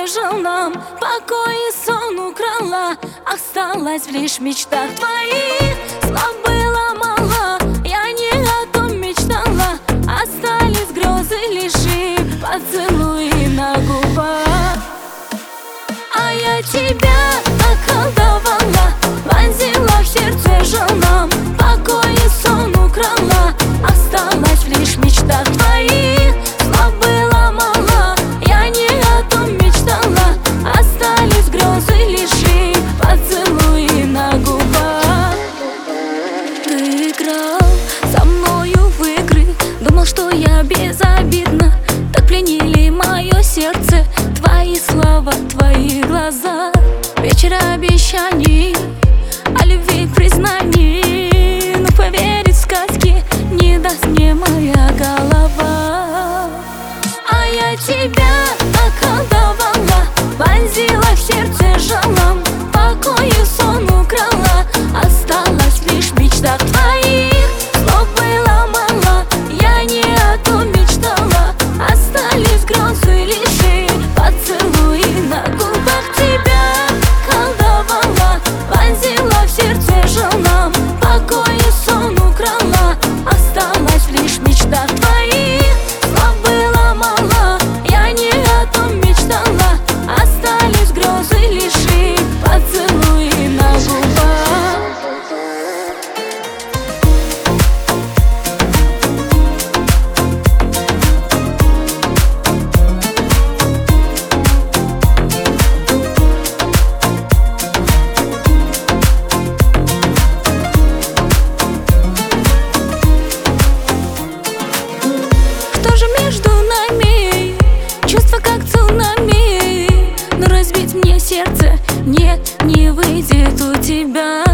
сердце жил нам, покой и сон украла, осталась лишь в мечтах твоих. Слов было мало, я не о том мечтала, остались грезы лишь и поцелуи на губах. А я тебя околдовала, вонзила в сердце жил нам, покой и сон украла, осталась лишь в мечтах твоих. Слов было мало, я не о том мечтала, остались грезы лишь и поцелуи на губах. Ты играл со мною в игры, думал, что я безобидна. Так пленили мое сердце твои слова, твои глаза. Вечер обещаний, о любви к признанию, но поверить в сказки не даст мне моя голова. А я тебя околдовала, вонзила в сердце жалом, покой и сон украла, осталась лишь в мечтах твоих. Слов было мало, я не о том мечтала, остались грезы лишь и поцелуи на губах. Тебя колдовала, вонзила в сердце жалом, покой и сон украла, осталась лишь в мечтах твоих. Слов было мало, я не о том мечтала, остались грезы лишь и поцелуи на губах. Что же между нами? Чувства как цунами, но разбить мне сердце нет, не выйдет у тебя.